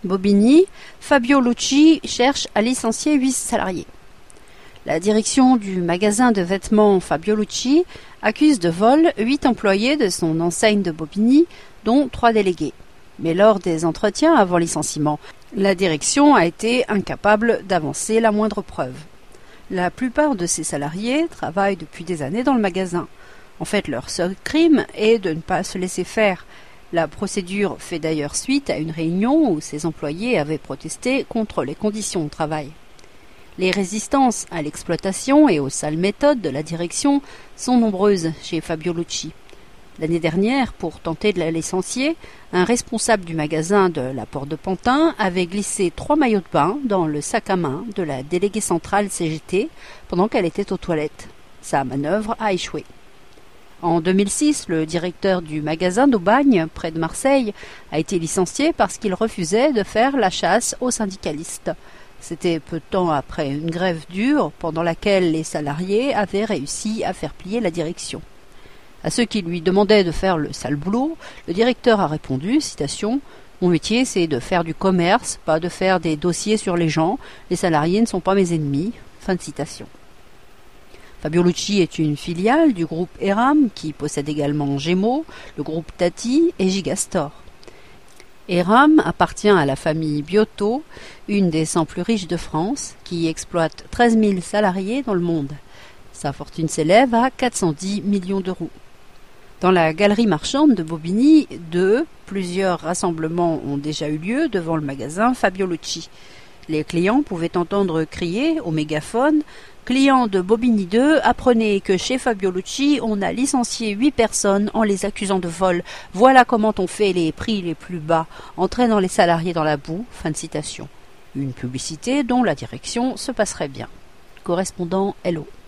Bobigny, Fabio Lucci cherche à licencier 8 salariés. La direction du magasin de vêtements Fabio Lucci accuse de vol 8 employés de son enseigne de Bobigny, dont 3 délégués. Mais lors des entretiens avant licenciement, la direction a été incapable d'avancer la moindre preuve. La plupart de ces salariés travaillent depuis des années dans le magasin. En fait, leur seul crime est de ne pas se laisser faire. La procédure fait d'ailleurs suite à une réunion où ces employés avaient protesté contre les conditions de travail. Les résistances à l'exploitation et aux sales méthodes de la direction sont nombreuses chez Fabio Lucci. L'année dernière, pour tenter de la licencier, un responsable du magasin de la Porte de Pantin avait glissé 3 maillots de bain dans le sac à main de la déléguée centrale CGT pendant qu'elle était aux toilettes. Sa manœuvre a échoué. En 2006, le directeur du magasin d'Aubagne, près de Marseille, a été licencié parce qu'il refusait de faire la chasse aux syndicalistes. C'était peu de temps après une grève dure pendant laquelle les salariés avaient réussi à faire plier la direction. À ceux qui lui demandaient de faire le sale boulot, le directeur a répondu, citation, « Mon métier, c'est de faire du commerce, pas de faire des dossiers sur les gens. Les salariés ne sont pas mes ennemis. » Fin de citation. Fabio Lucci est une filiale du groupe Eram qui possède également Gémeaux, le groupe Tati et Gigastore. Eram appartient à la famille Biotto, une des 100 plus riches de France, qui exploite 13 000 salariés dans le monde. Sa fortune s'élève à 410 millions d'euros. Dans la galerie marchande de Bobigny, plusieurs rassemblements ont déjà eu lieu devant le magasin Fabio Lucci. Les clients pouvaient entendre crier au mégaphone « Clients de Bobigny 2, apprenez que chez Fabio Lucci, on a licencié 8 personnes en les accusant de vol. Voilà comment on fait les prix les plus bas, entraînant les salariés dans la boue. » Fin de citation. Une publicité dont la direction se passerait bien. Correspondant Hello.